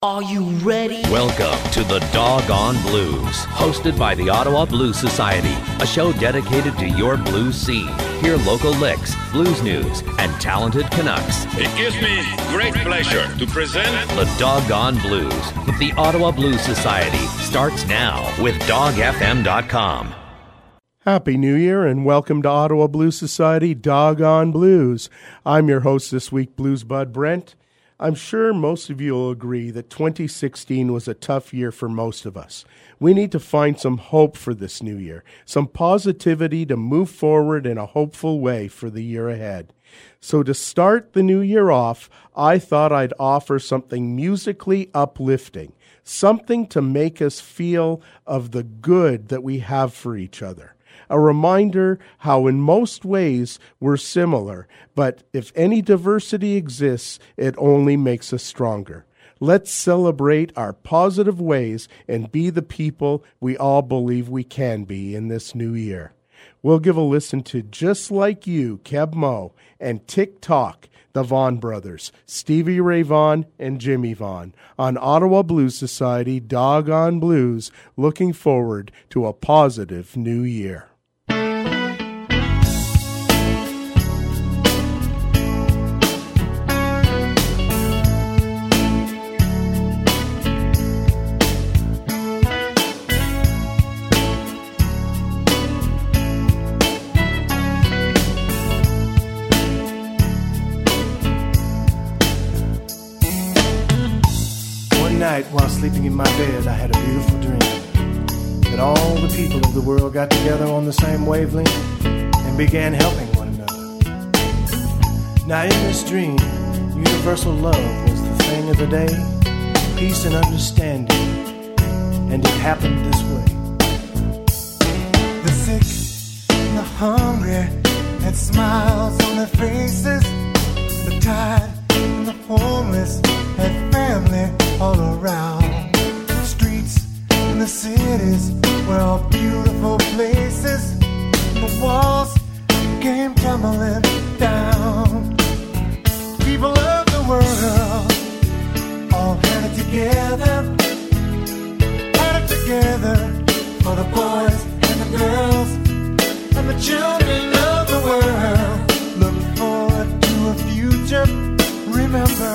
Are you ready? Welcome to the Doggone Blues, hosted by the Ottawa Blues Society, a show dedicated to your blues scene. Hear local licks, blues news, and talented Canucks. It gives me great pleasure to present The Doggone Blues with the Ottawa Blues Society starts now with dogfm.com. Happy New Year and welcome to Ottawa Blues Society Doggone Blues. I'm your host this week, Blues Bud Brent. I'm sure most of you will agree that 2016 was a tough year for most of us. We need to find some hope for this new year, some positivity to move forward in a hopeful way for the year ahead. So to start the new year off, I thought I'd offer something musically uplifting, something to make us feel of the good that we have for each other. A reminder how in most ways we're similar, but if any diversity exists, it only makes us stronger. Let's celebrate our positive ways and be the people we all believe we can be in this new year. We'll give a listen to Just Like You, Keb Mo, and Tick Tock, the Vaughan brothers, Stevie Ray Vaughan and Jimmy Vaughan, on Ottawa Blues Society Doggone Blues, looking forward to a positive new year. While sleeping in my bed, I had a beautiful dream that all the people of the world got together on the same wavelength and began helping one another. Now in this dream, universal love was the thing of the day, peace and understanding, and it happened this way. The sick and the hungry had smiles on their faces, the tired and the homeless had family all around. The streets and the cities were all beautiful places, and the walls came tumbling down. People of the world all had it together for the boys and the girls and the children of the world. Look forward to a future. Remember,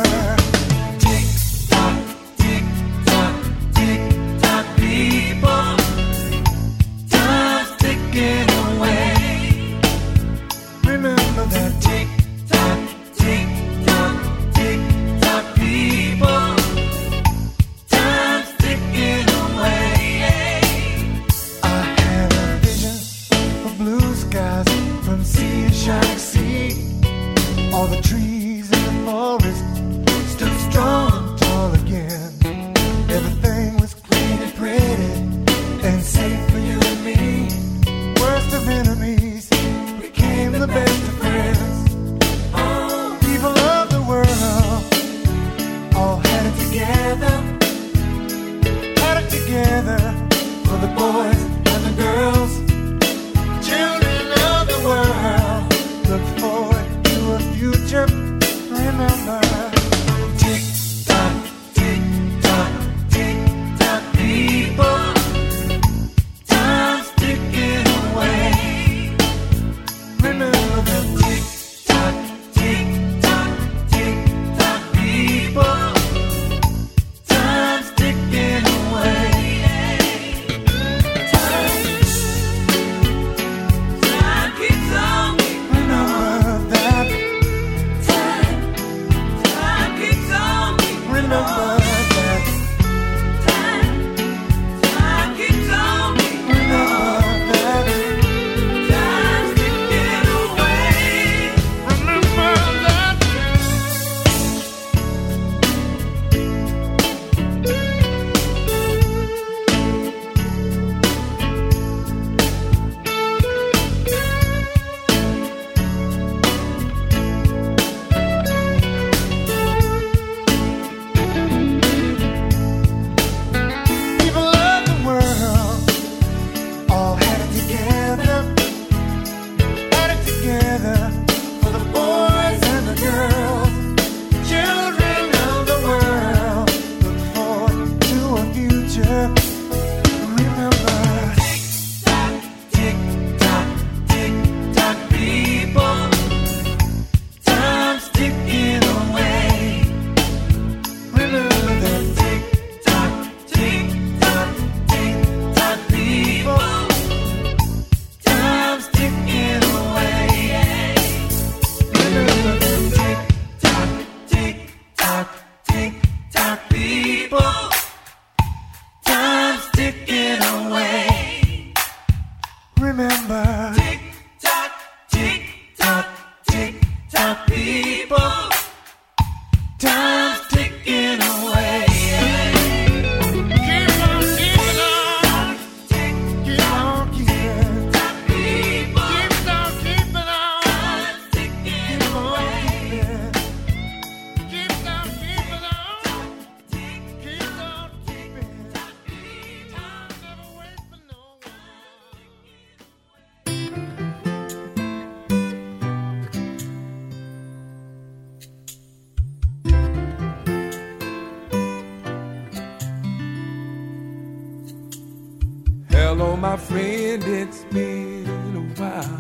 Hello, my friend, it's been a while.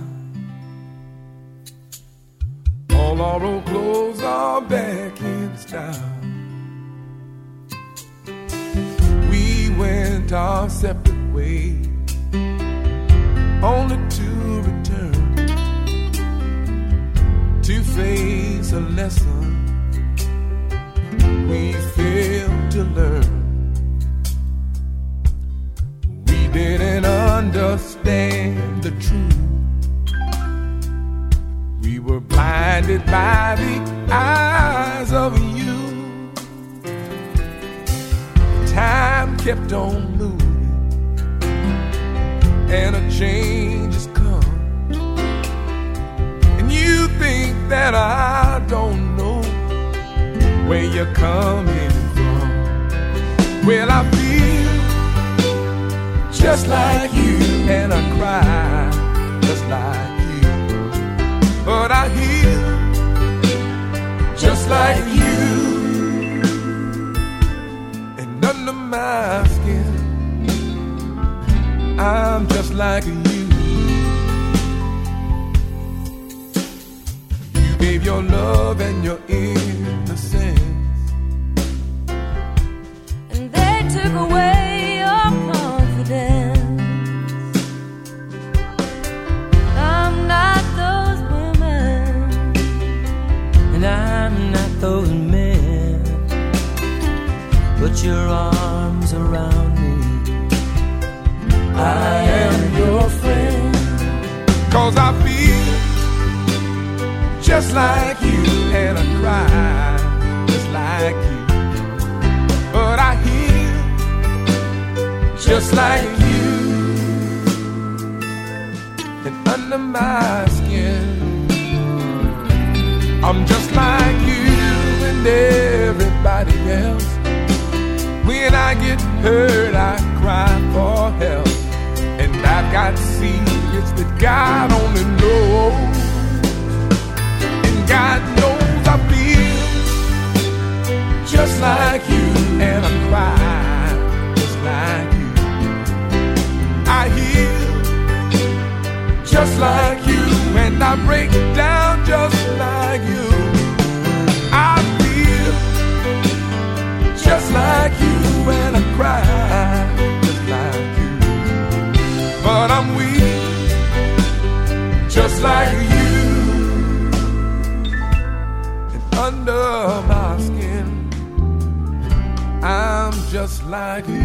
All our old clothes are back in style. We went our separate ways, only to return to face a lesson we failed to learn. We didn't understand the truth. We were blinded by the eyes of you. Time kept on moving, and a change has come. And you think that I don't know where you're coming from. Well, I feel just like you, and I cry just like you. But I heal just like you. And under my skin, I'm just like you. You gave your love and your innocence, and they took away your confidence. I'm not those women, and I'm not those men, but your arms around me, I am your friend. 'Cause I feel just like you, and I cry just like you. But I heal just like you. And under my skin, I'm just like you and everybody else. When I get hurt, I cry for help. And I've got secrets that God only knows. And God knows I feel just like you, and I cry just like you. I heal just like you, and I break down just like you. I feel just like you, and I cry just like you. But I'm weak just like you. And under my skin, I'm just like you.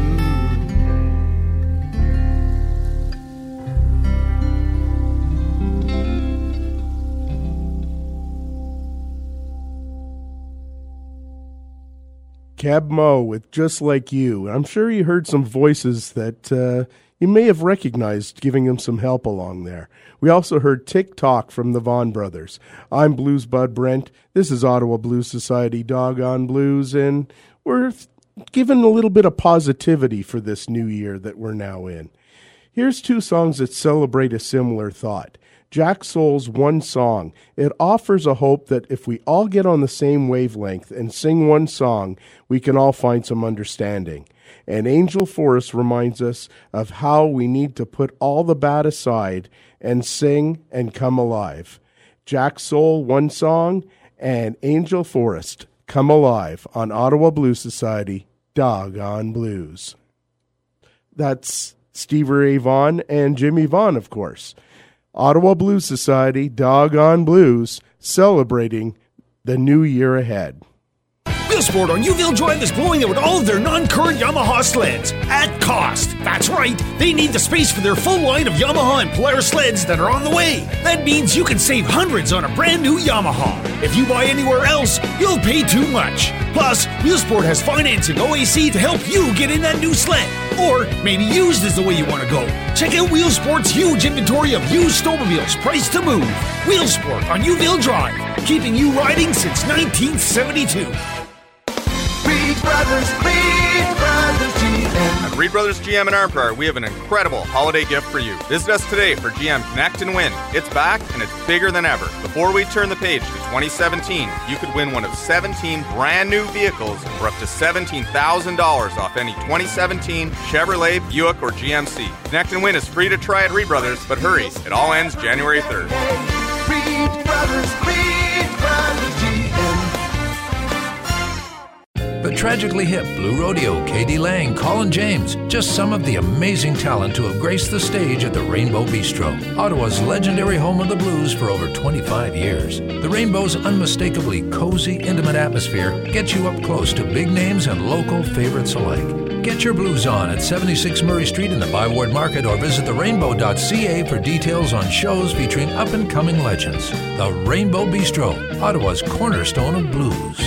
Cab Mo with Just Like You. I'm sure you heard some voices that you may have recognized giving him some help along there. We also heard Tick Tock from the Vaughan Brothers. I'm Blues Bud Brent. This is Ottawa Blues Society Doggone Blues, and we're given a little bit of positivity for this new year that we're now in. Here's two songs that celebrate a similar thought. Jack Soul's One Song. It offers a hope that if we all get on the same wavelength and sing one song, we can all find some understanding. And Angel Forrest reminds us of how we need to put all the bad aside and sing and come alive. Jack Soul, One Song, and Angel Forrest, Come Alive on Ottawa Blues Society, Doggone Blues. That's Stevie Ray Vaughan and Jimmy Vaughan, of course. Ottawa Blues Society, Doggone Blues, celebrating the new year ahead. Wheelsport on Uville Drive is blowing out all of their non-current Yamaha sleds at cost. That's right, they need the space for their full line of Yamaha and Polaris sleds that are on the way. That means you can save hundreds on a brand new Yamaha. If you buy anywhere else, you'll pay too much. Plus, Wheelsport has financing OAC to help you get in that new sled. Or maybe used is the way you want to go. Check out Wheelsport's huge inventory of used snowmobiles priced to move. Wheelsport on Uville Drive, keeping you riding since 1972. Reed Brothers, G&M. At Reed Brothers GM in Arm Prairie, we have an incredible holiday gift for you. Visit us today for GM Connect and Win. It's back and it's bigger than ever. Before we turn the page to 2017, you could win one of 17 brand new vehicles for up to $17,000 off any 2017 Chevrolet, Buick, or GMC. Connect and Win is free to try at Reed Brothers, but hurry, it all ends January 3rd. Reed Brothers GM. The tragically hip Blue Rodeo, Katie Lang, Colin James, just some of the amazing talent to have graced the stage at the Rainbow Bistro, Ottawa's legendary home of the blues for over 25 years. The Rainbow's unmistakably cozy, intimate atmosphere gets you up close to big names and local favorites alike. Get your blues on at 76 Murray Street in the Byward Market or visit therainbow.ca for details on shows featuring up-and-coming legends. The Rainbow Bistro, Ottawa's cornerstone of blues.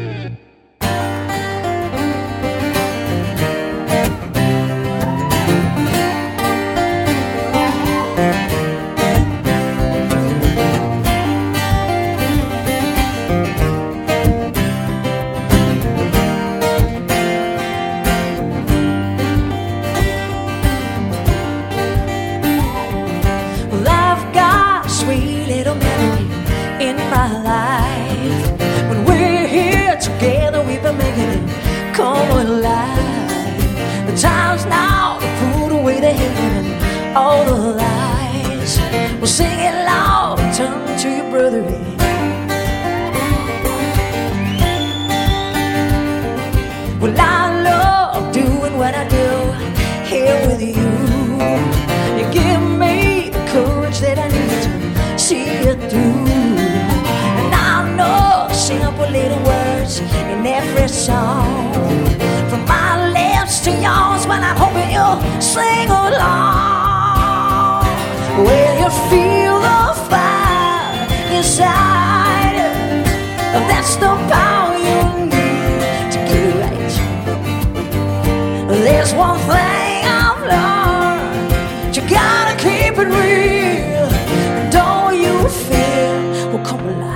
Sing along. When you feel the fire inside, that's the power you need to get it right. There's one thing I've learned: you gotta keep it real. Don't you feel will come alive?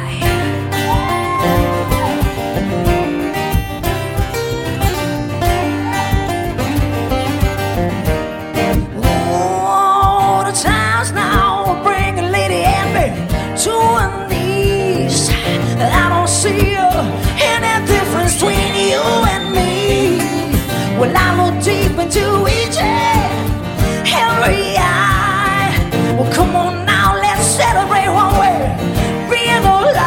I don't see any difference between you and me. Well, I look deep into each and every eye. Well, come on now, let's celebrate one way, being alive.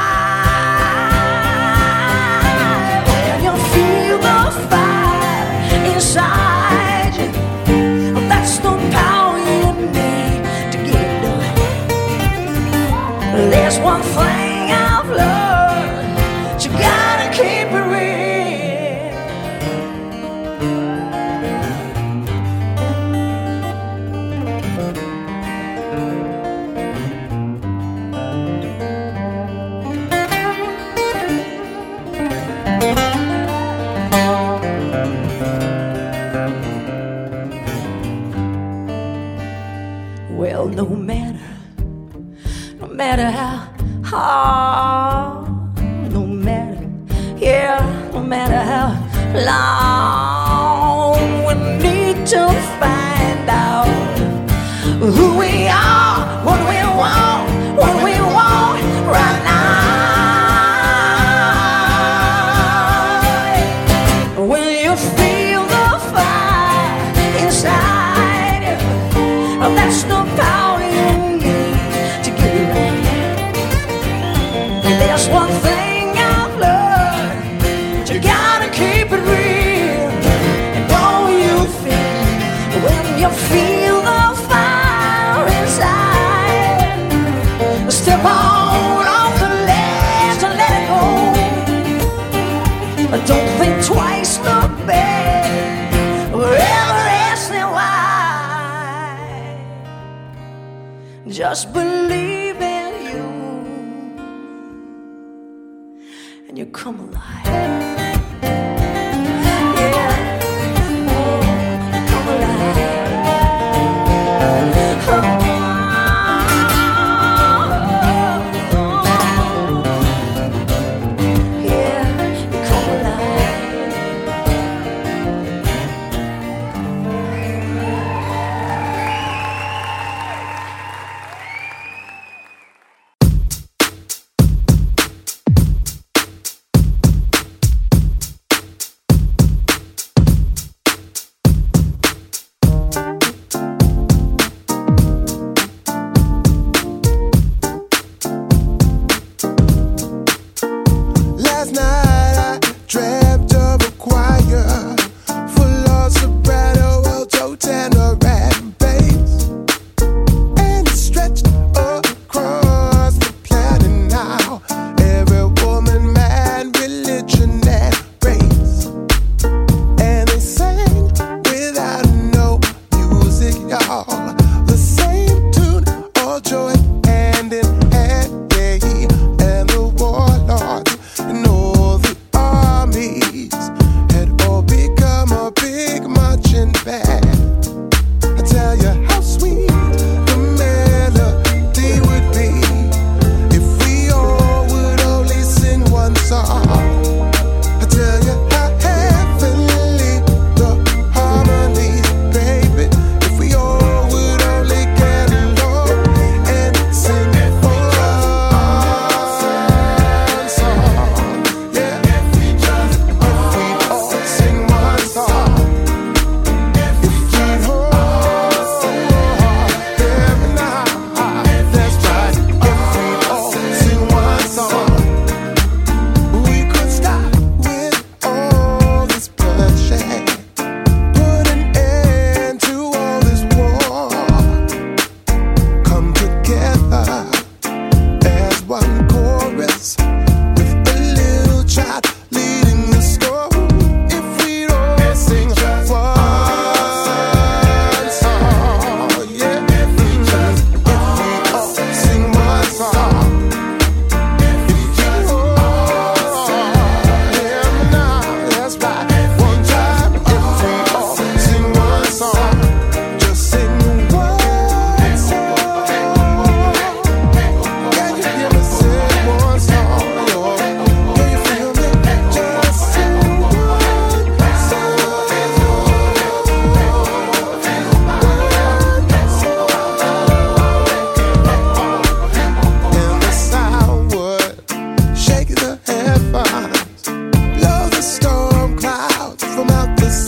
When you feel the fire inside you, that's the power you need to get it done. There's one thing I've learned: you gotta keep it real. Well, no matter how hard, no matter how long, we need to find out who we are, what we want right now. When you feel the fire inside you, that's the power you need to get it right. There's one thing I've learned: you gotta keep it real. And don't you feel when you feel the fire inside? Step on off the ledge and let it go. Don't think twice, look back, or ever asking why. Just believe in you, and you come alive. Yeah, oh, you come alive. Yeah, you come alive.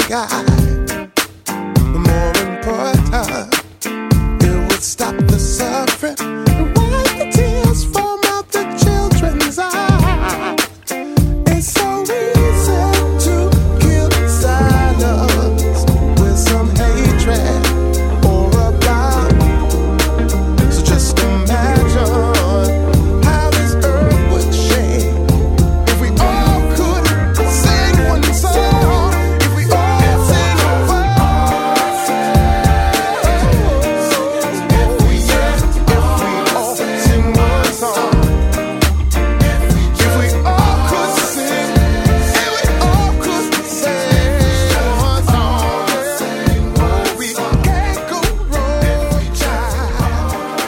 sky, the more important it would stop the suffering and wipe the tears from out the children's eyes. It's so easy to kill silence with some hatred or a lie. So just imagine how this earth would shake if we all could sing one song. If we all sing one song. If we all could sing, if we all could sing one song, we can't go wrong, child.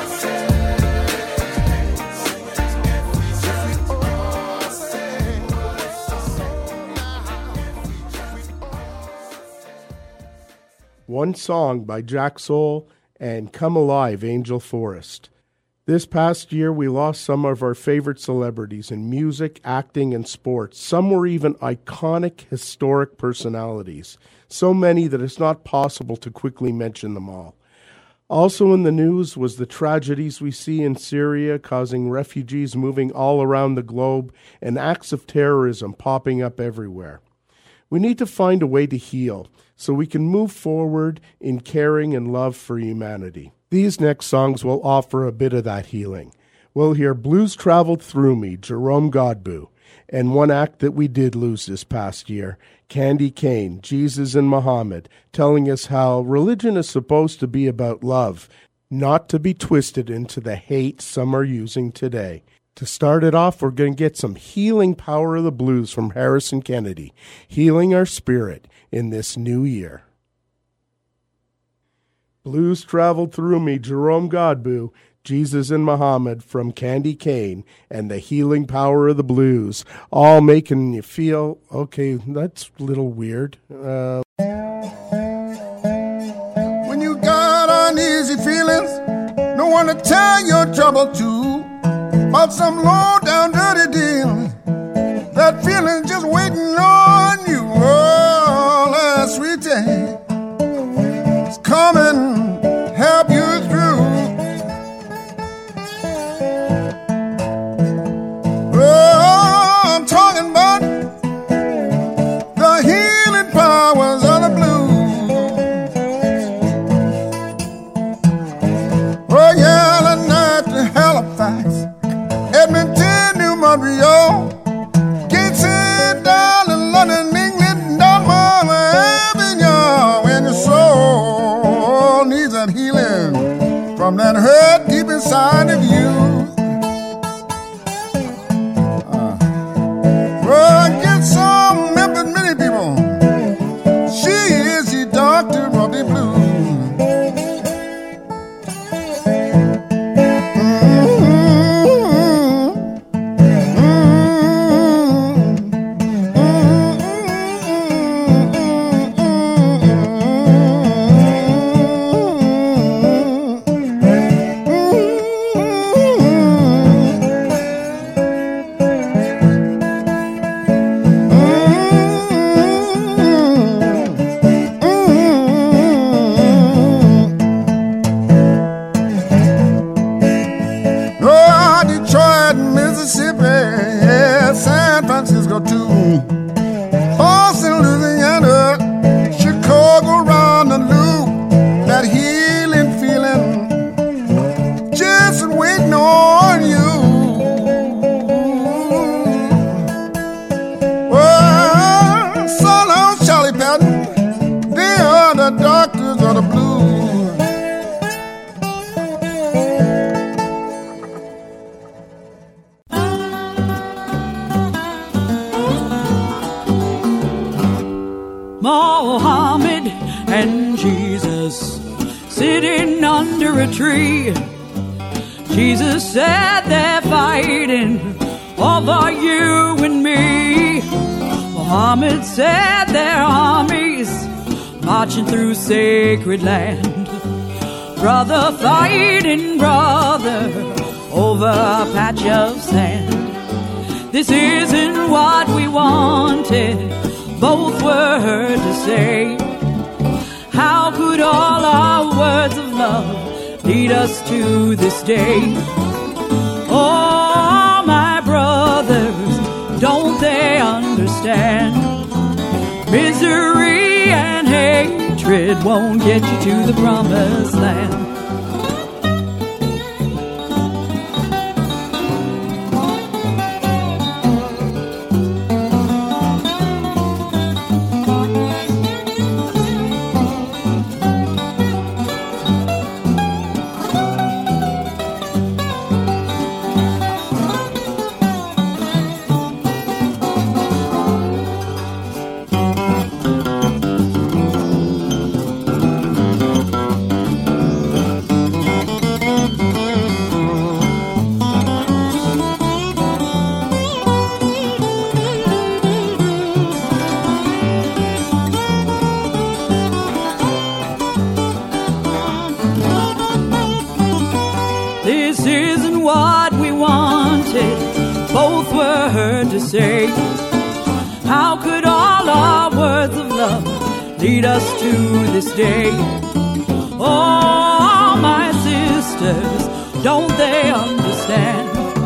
One Song by Jack Soul and Come Alive, Angel Forrest. This past year, we lost some of our favorite celebrities in music, acting, and sports. Some were even iconic, historic personalities. So many that it's not possible to quickly mention them all. Also in the news was the tragedies we see in Syria, causing refugees moving all around the globe and acts of terrorism popping up everywhere. We need to find a way to heal so we can move forward in caring and love for humanity. These next songs will offer a bit of that healing. We'll hear Blues Traveled Through Me, Jerome Godbout, and one act that we did lose this past year, Candy Kane, Jesus and Muhammad, telling us how religion is supposed to be about love, not to be twisted into the hate some are using today. To start it off, we're going to get some Healing Power of the Blues from Harrison Kennedy, healing our spirit in this new year. Blues Traveled Through Me, Jerome Godbout, Jesus and Muhammad from Candy Kane, and the Healing Power of the Blues, all making you feel, okay, that's a little weird. When you got uneasy feelings, no one to tell your trouble to, about some low down dirty deal, that feeling just waiting on you. Oh, that sweet day is coming, help you through. Oh, I'm talking about the healing powers of the blues. Oh yeah, the night to Halifax, Edmonton, New Montreal, Gateshead, Darling, London, England, Dalmar, Avignon. When your soul needs that healing from that hurt deep inside of you. Get some Memphis Minnie people. She is the doctor of the blues. Mohammed and Jesus sitting under a tree. Jesus said they're fighting over you and me. Muhammad said their armies marching through sacred land. Brother fighting brother over a patch of sand. This isn't what we wanted. both were heard to say, how could all our words of love lead us to this day? Oh, my brothers, don't they understand? Misery and hatred won't get you to the promised land. Say, how could all our words of love lead us to this day? Oh, my sisters, don't they understand?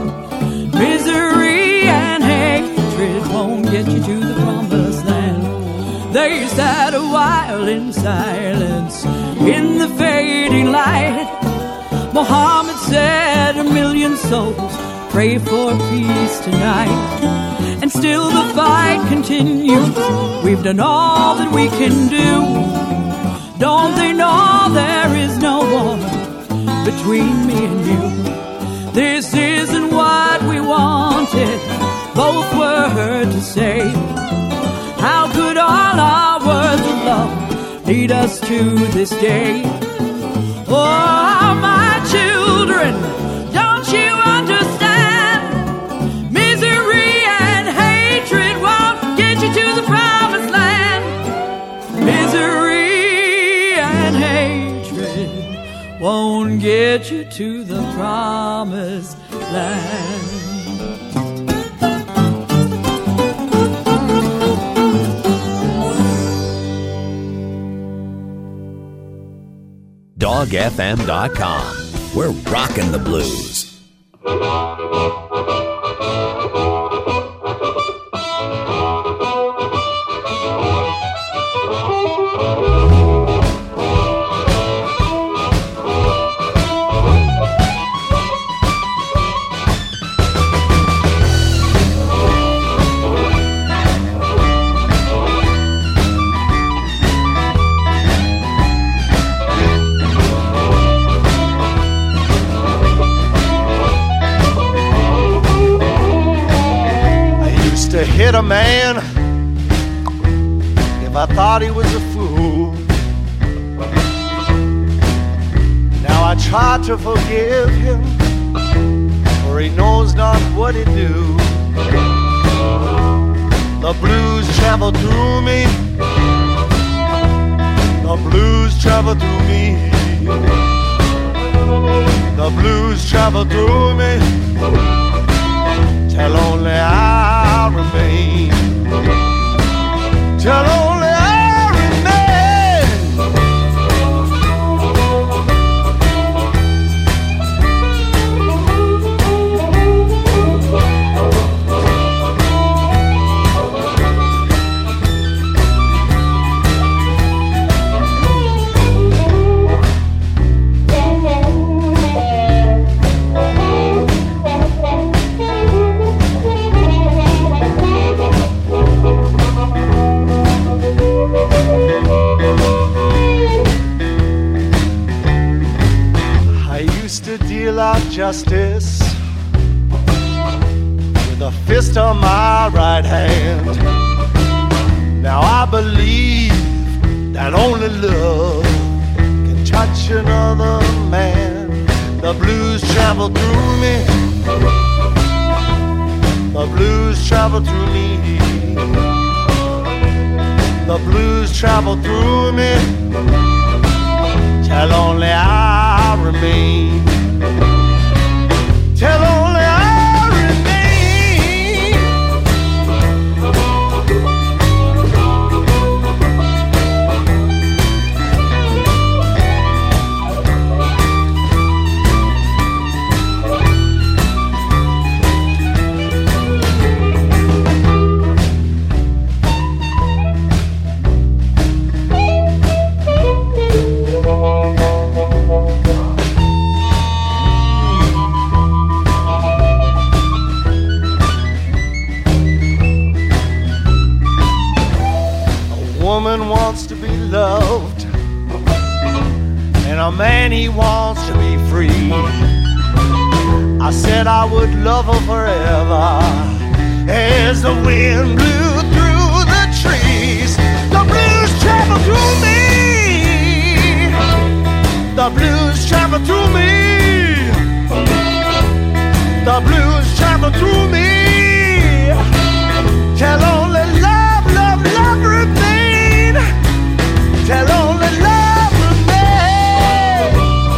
Misery and hatred won't get you to the promised land. They sat a while in silence in the fading light. Muhammad said, 1,000,000 souls pray for peace tonight. And still the fight continues. We've done all that we can do. Don't they know there is no war between me and you? This isn't what we wanted, both were heard to say. How could all our words of love lead us to this day? Oh, my children, don't you understand? Misery and hatred won't get you to the promised land. Misery and hatred won't get you to the promised land. DogFM.com. We're rocking the blues. Hit a man if I thought he was a fool. Now I try to forgive him, for he knows not what he do. The blues travel through me. The blues travel through me. The blues travel through me. Till only I remain. Till only I remain. Deal out justice with a fist on my right hand. Now I believe that only love can touch another man. The blues travel through me. The blues travel through me. The blues travel through me. Till only I remain. Till only I remain. woman wants to be loved, and a man, he wants to be free. I said I would love her forever as the wind blew through the trees. The blues travel through me. The blues travel through me. The blues travel through me. Tell only love, love, love remain. Tell only love remain.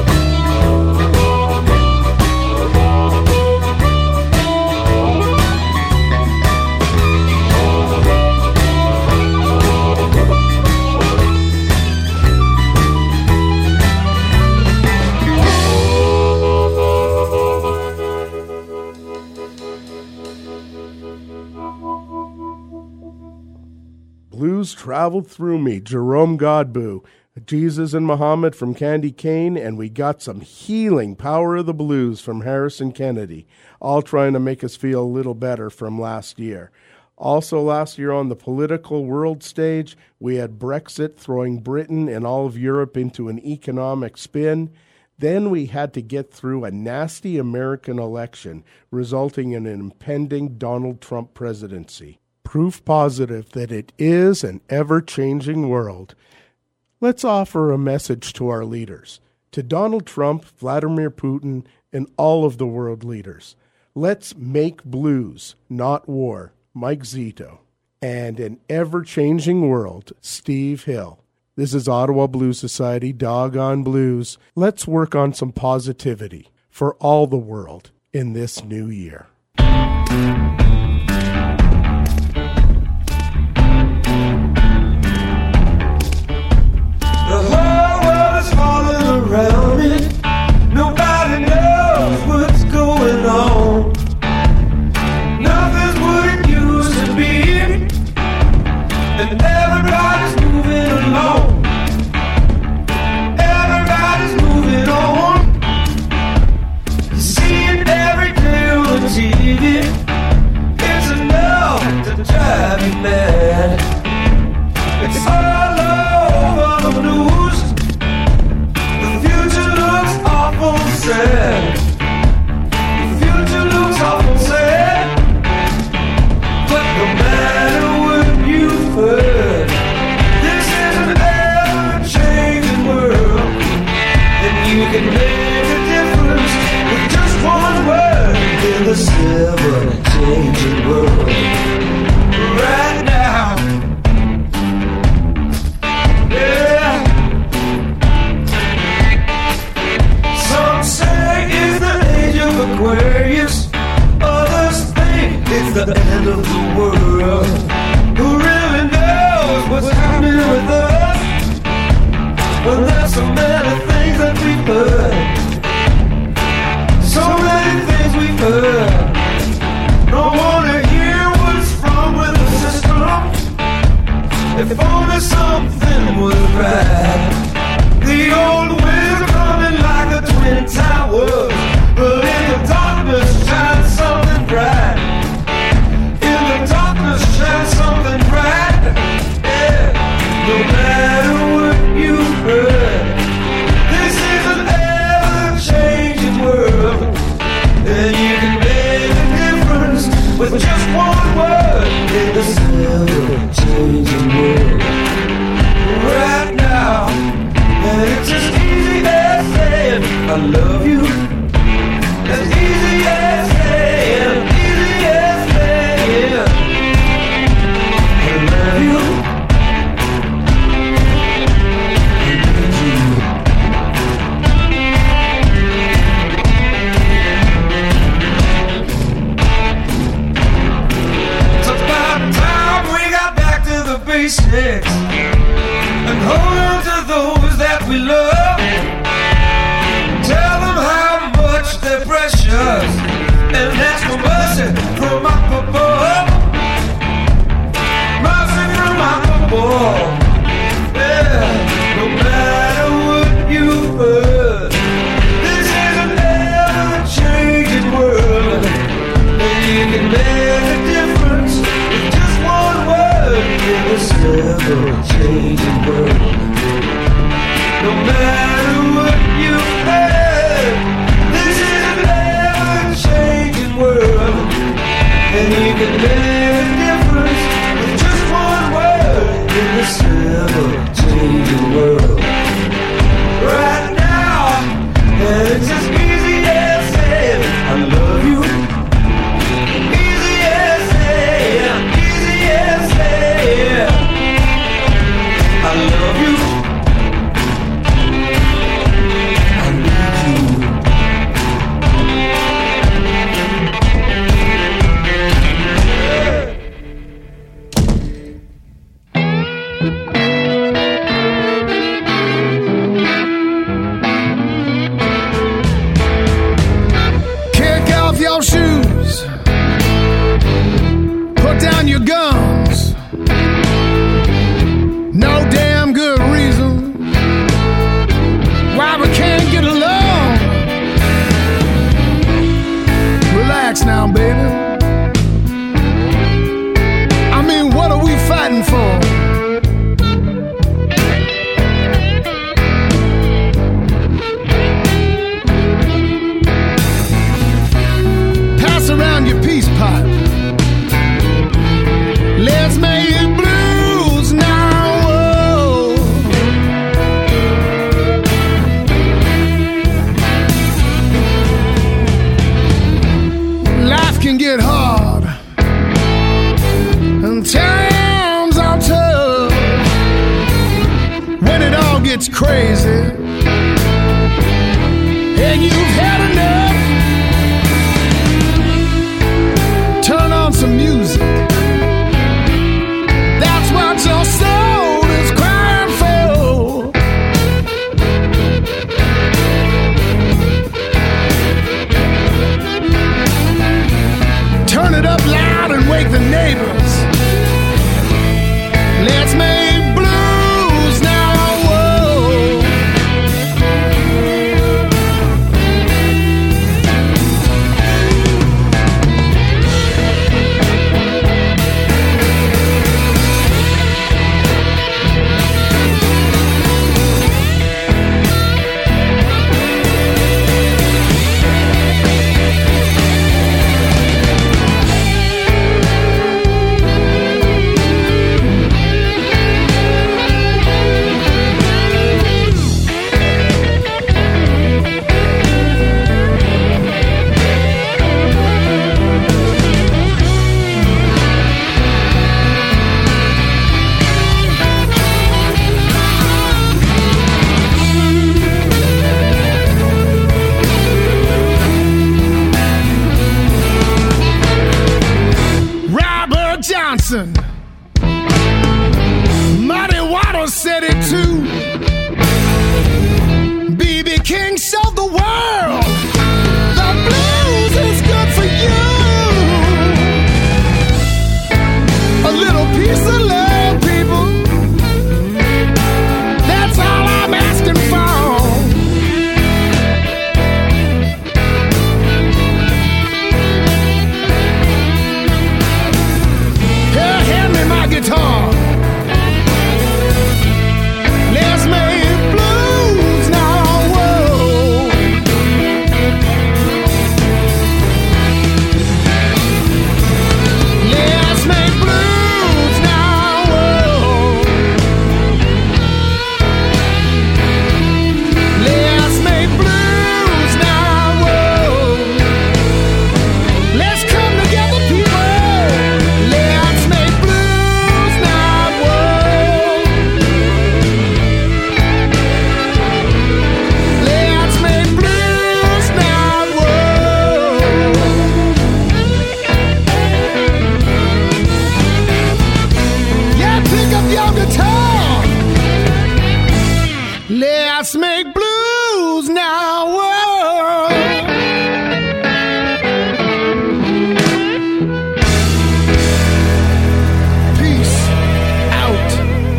Blues traveled through me, Jerome Godbout, Jesus and Muhammad from Candy Cane, and we got some healing Power of the Blues from Harrison Kennedy, all trying to make us feel a little better from last year. Also last year on the political world stage, we had Brexit throwing Britain and all of Europe into an economic spin. Then we had to get through a nasty American election, resulting in an impending Donald Trump presidency. Proof positive that it is an ever-changing world. Let's offer a message to our leaders, to Donald Trump, Vladimir Putin, and all of the world leaders. Let's make blues, not war. Mike Zito. And an ever-changing world, Steve Hill. This is Ottawa Blues Society, Doggone Blues. Let's work on some positivity for all the world in this new year. Around it, nobody knows what's going on. Nothing's what it used to be, and everybody's moving along. Everybody's moving on. You see it every day on the TV. It's enough to drive you mad. It's all over the news. Awful sad. The future looks awful sad. But no matter what you've heard, this is an ever-changing world, and you can make a difference with just one word in this ever-changing world. Right now, yeah. Aquarius, others think it's the end of the world. Who really knows what's happening with us? Well, there's so many things that we've heard. So many things we've heard. Don't wanna hear what's wrong with the system. If only something was right. The old winds are coming like the Twin Towers. But in the darkness shines something bright. In the darkness shines something bright. Yeah. No matter what you've heard, this is an ever-changing world, and you can make a difference with just one word in this ever-changing world. Right now, and it's as easy as saying I love you. As easy as saying, easy as saying, I love you. I need you. It's about time we got back to the basics and hold on to those that we love. Tell them how much they're precious, and ask for mercy from up above. Mercy from up above. Yeah, no matter what you've heard, this is an ever-changing world, and you can make a difference with just one word in this ever-changing changing world. No matter what you've heard, this is an ever-changing world. And you can make a difference with just one word in this ever-changing world. Right now, and it's as easy as saying I love you. Easy as saying, easy as saying I love you. I need you. Kick off your shoes. Put down your guns. No damn good reason why we can't get along. Relax now, baby. I mean, what are we fighting for? Pass around your peace pipe. Let's make blues now. Whoa. Life can get hard and times are tough when it all gets crazy and you've had enough. Turn on some music. That's what your soul is crying for. Turn it up loud and wake the neighbors. Let's make blues now. Whoa. Robert Johnson, Muddy Waters said it too. B.B. King showed the world the blues is good for you. A little piece of love, people. That's all I'm asking for. Here, hand me my guitar. Let's make blues now. Whoa. Let's make blues now. Whoa. Let's make blues now. Whoa. Let's come together, people. Let's make blues now. Whoa. Let's make blues now. Whoa. Yeah, pick up your guitar. Let's make blues now. Whoa. Peace out.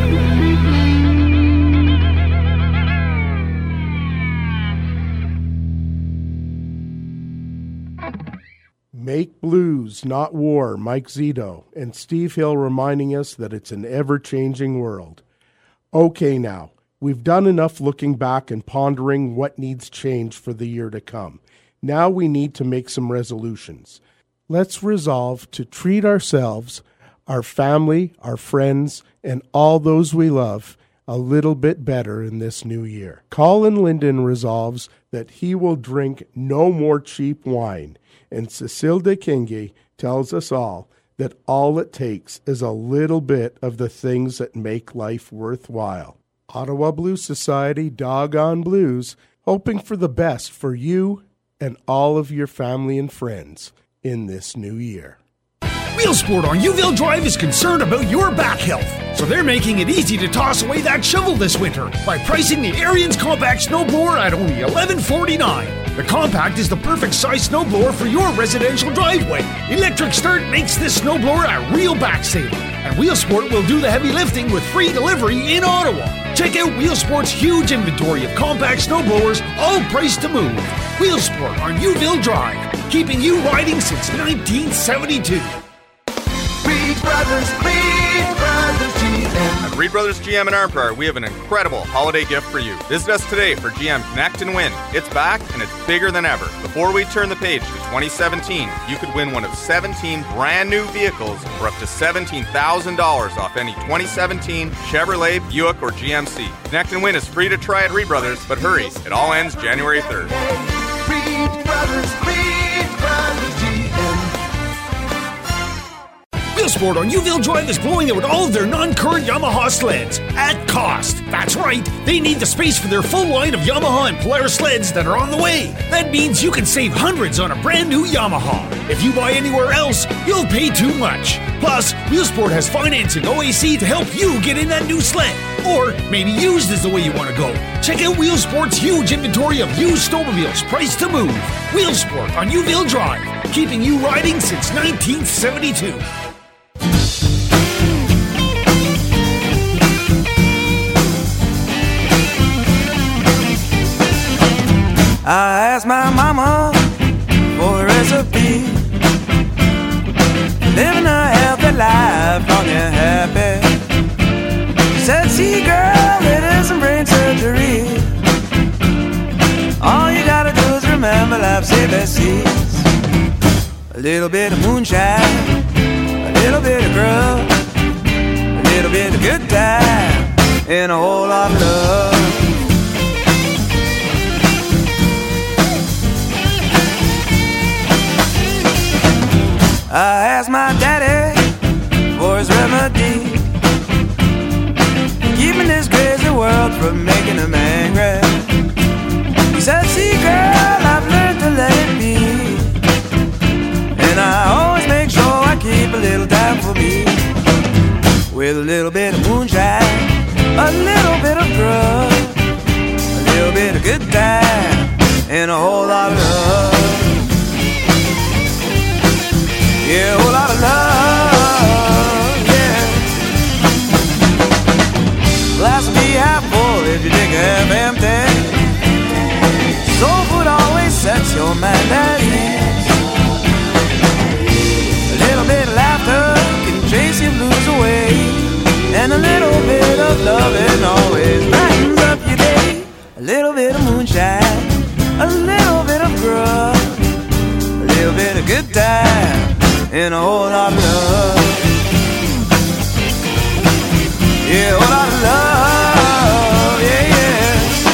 Make blues, not war. Mike Zito and Steve Hill reminding us that it's an ever-changing world. Okay now, we've done enough looking back and pondering what needs change for the year to come. Now we need to make some resolutions. Let's resolve to treat ourselves, our family, our friends, and all those we love a little bit better in this new year. Colin Linden resolves that he will drink no more cheap wine, and Cecile de Kingy tells us all that all it takes is a little bit of the things that make life worthwhile. Ottawa Blues Society, Doggone Blues, hoping for the best for you and all of your family and friends in this new year. Wheelsport on Youville Drive is concerned about your back health, so they're making it easy to toss away that shovel this winter by pricing the Ariens Compact Snowblower at only $11.49. The Compact is the perfect size snowblower for your residential driveway. Electric Start makes this snowblower a real back saver, and Wheelsport will do the heavy lifting with free delivery in Ottawa. Check out Wheelsport's huge inventory of compact snowblowers, all priced to move. Wheelsport on Youville Drive, keeping you riding since 1972. Reed Brothers GM. At Reed Brothers GM in Arnprior, we have an incredible holiday gift for you. Visit us today for GM Connect and Win. It's back and it's bigger than ever. Before we turn the page to 2017, you could win one of 17 brand new vehicles for up to $17,000 off any 2017 Chevrolet, Buick, or GMC. Connect and Win is free to try at Reed Brothers, but hurry, it all ends January 3rd. Reed Brothers GM. Wheelsport on Youville Drive is blowing out all of their non-current Yamaha sleds at cost. That's right, they need the space for their full line of Yamaha and Polaris sleds that are on the way. That means you can save hundreds on a brand new Yamaha. If you buy anywhere else, you'll pay too much. Plus, Wheelsport has financing OAC to help you get in that new sled. Or maybe used is the way you want to go. Check out Wheelsport's huge inventory of used snowmobiles priced to move. Wheelsport on Youville Drive, keeping you riding since 1972. I asked my mama for a recipe, living a healthy life, long and happy. She said, see girl, it isn't brain surgery. All you gotta do is remember life's ABCs. A little bit of moonshine, a little bit of grub, a little bit of good time, and a whole lot of love. I asked my daddy for his remedy, keeping this crazy world from making him angry. He said, see girl, I've learned to let it be, and I always make sure I keep a little time for me, with a little bit of moonshine, a little bit of grub, a little bit of good time, and a whole lot of love. Yeah, a whole lot of love, yeah. Glass will be half full if you drink half empty. Soul food always sets your mind at ease. A little bit of laughter can chase your blues away, and a little bit of loving always brightens up your day. A little bit of moonshine, a little bit of grub, a little bit of good time, and a whole lot of love. Yeah, a whole lot of love, yeah, yeah.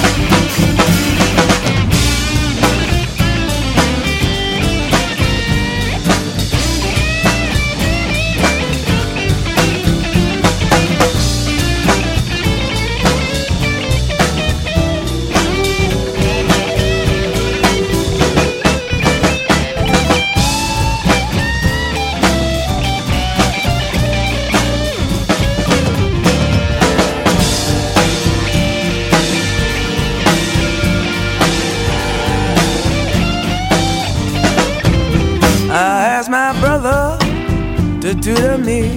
To tutor me,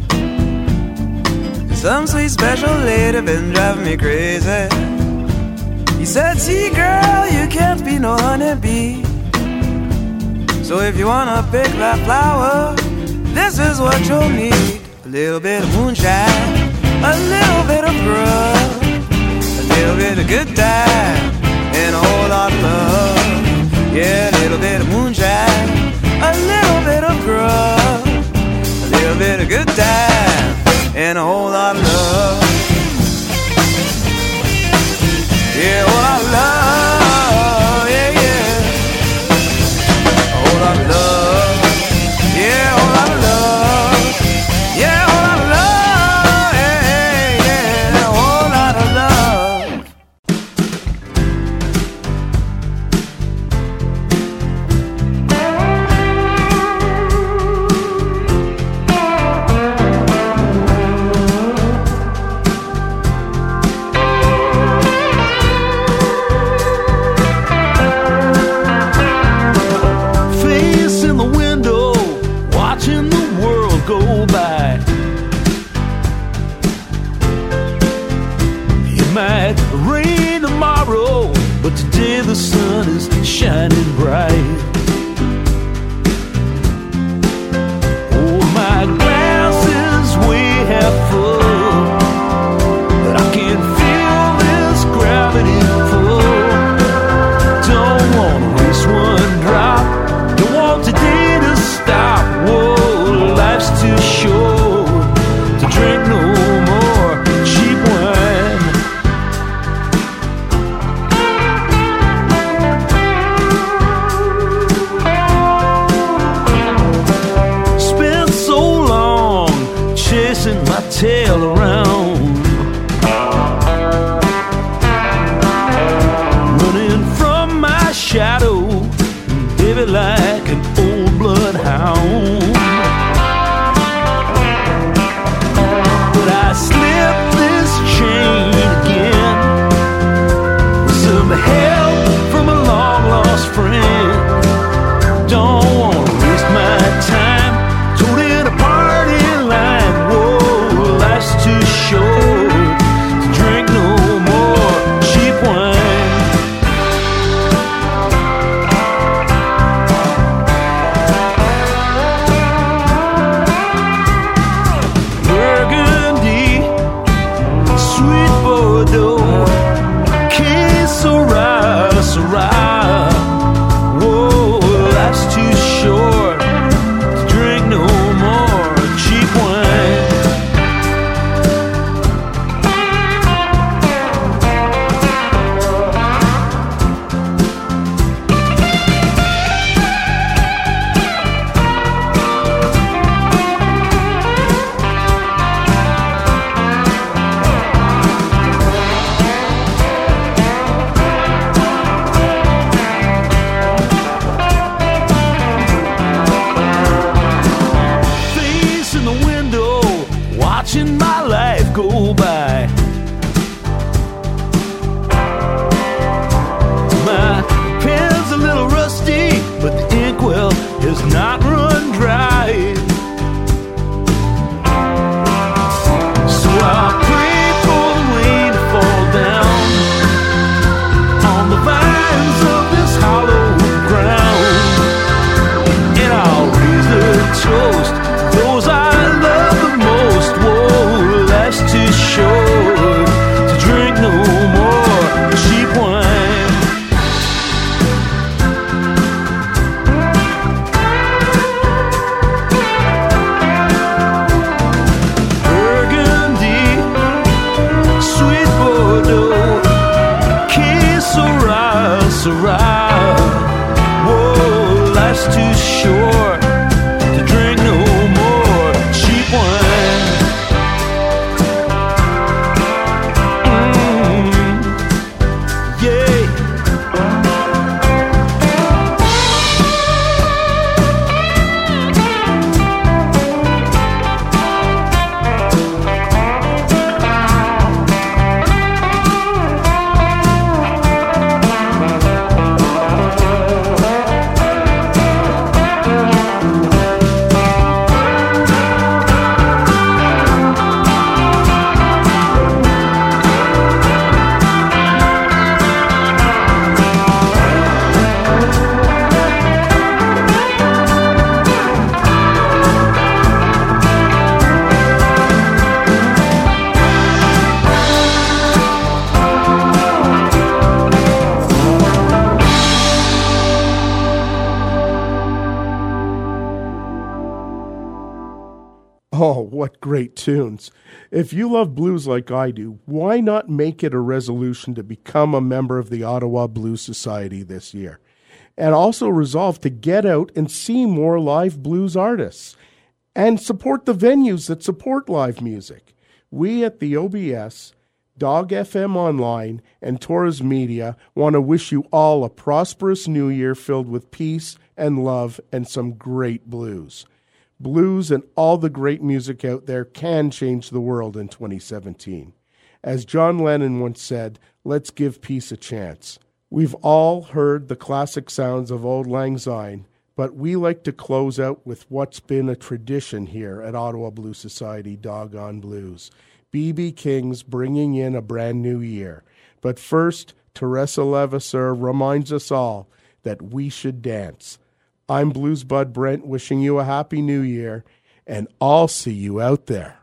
some sweet special lady been driving me crazy. He said, see girl, you can't be no honeybee, so if you wanna pick that flower, this is what you'll need. A little bit of moonshine, a little bit of grub, a little bit of good time, and a whole lot of love. Yeah, a little bit of moonshine, a little bit of grub, a little bit of good time, and a whole lot of love. Yeah, a whole lot of love. Yeah, yeah. A whole lot of love. Yeah, a whole lot of love. Yeah, a whole lot of love. Yeah, yeah, a whole lot of love. Face in the window, watching the world go by. It might rain tomorrow, but today the sun is shining bright. Oh, my glass is way half full, but I can feel this gravity pull. Don't wanna waste one drop, don't want today to stop. Whoa, life's too short to drink no more cheap wine. Oh, what great tunes. If you love blues like I do, why not make it a resolution to become a member of the Ottawa Blues Society this year? And also resolve to get out and see more live blues artists and support the venues that support live music. We at the OBS, Dog FM Online, and Torres Media want to wish you all a prosperous new year filled with peace and love and some great blues. Blues and all the great music out there can change the world in 2017. As John Lennon once said, let's give peace a chance. We've all heard the classic sounds of Auld Lang Syne, but we like to close out with what's been a tradition here at Ottawa Blues Society, Doggone Blues. B.B. King's bringing in a brand new year. But first, Teresa Levasseur reminds us all that we should dance. I'm Blues Bud Brent, wishing you a happy new year, and I'll see you out there.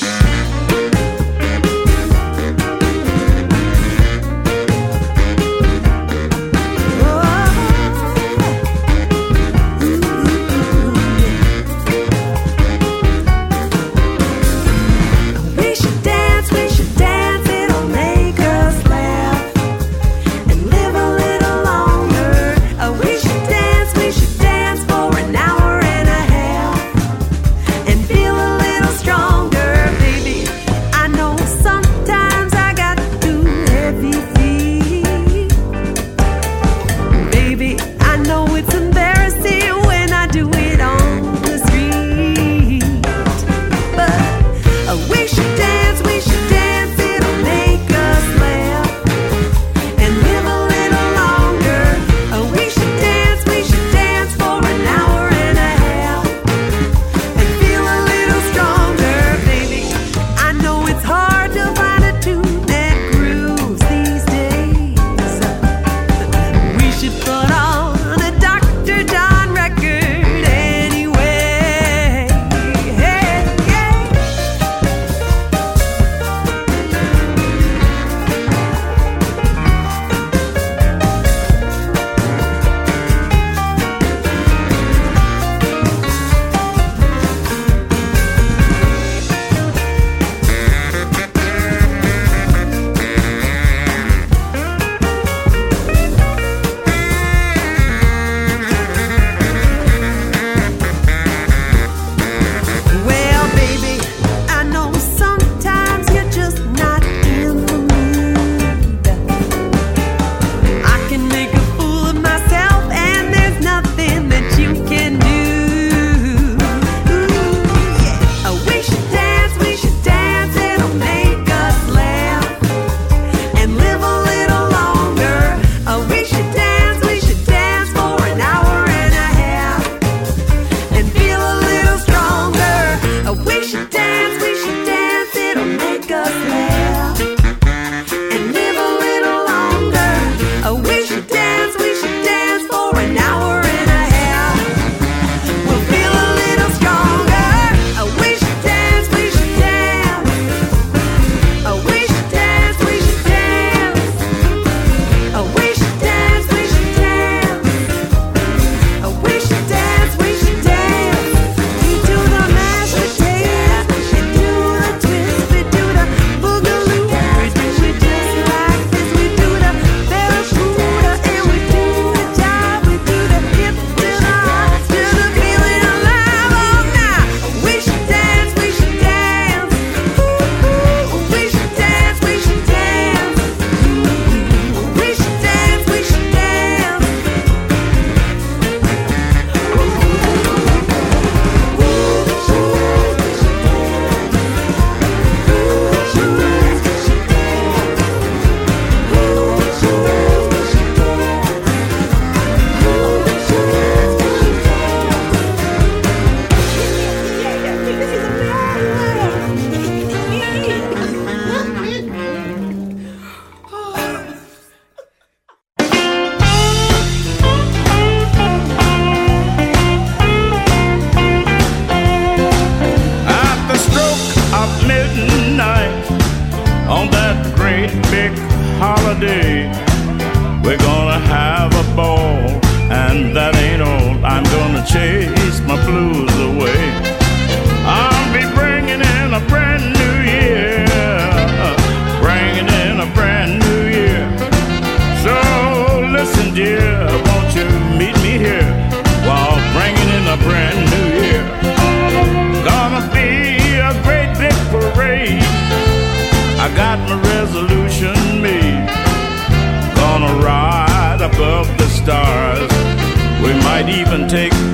holiday. We're gonna have a ball, and that ain't all. I'm gonna chase my blues away. I'll be brave.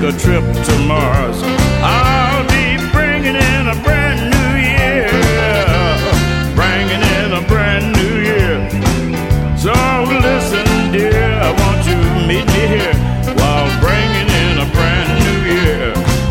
a trip to Mars. I'll be bringing in a brand new year, bringing in a brand new year. So listen, dear, I want you to meet me here while bringing in a brand new year.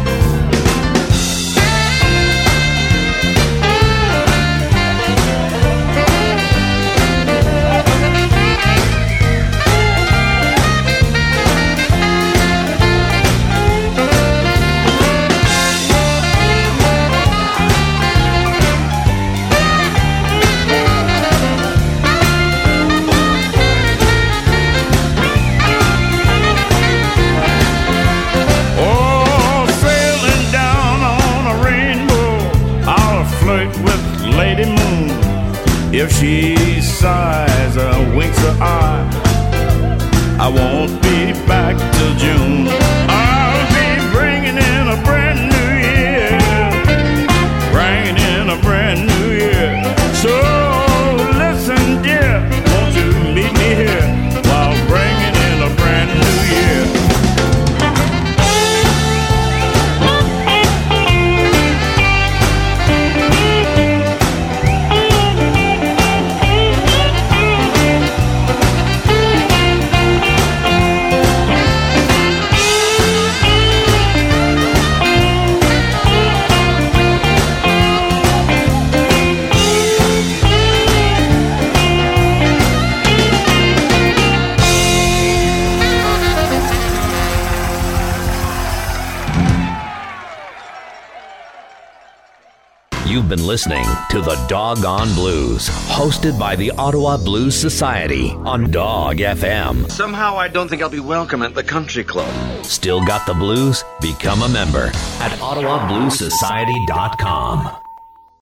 Lady Moon, if she sighs or winks her eye, I won't be back till June. I'll be bringing in a brand new year, bringing in a brand new year. So listen, dear, won't you meet me here while bringing in a brand new year? You've been listening to The Doggone Blues, hosted by the Ottawa Blues Society on Dog FM. Somehow I don't think I'll be welcome at the country club. Still got the blues? Become a member at OttawaBluesSociety.com.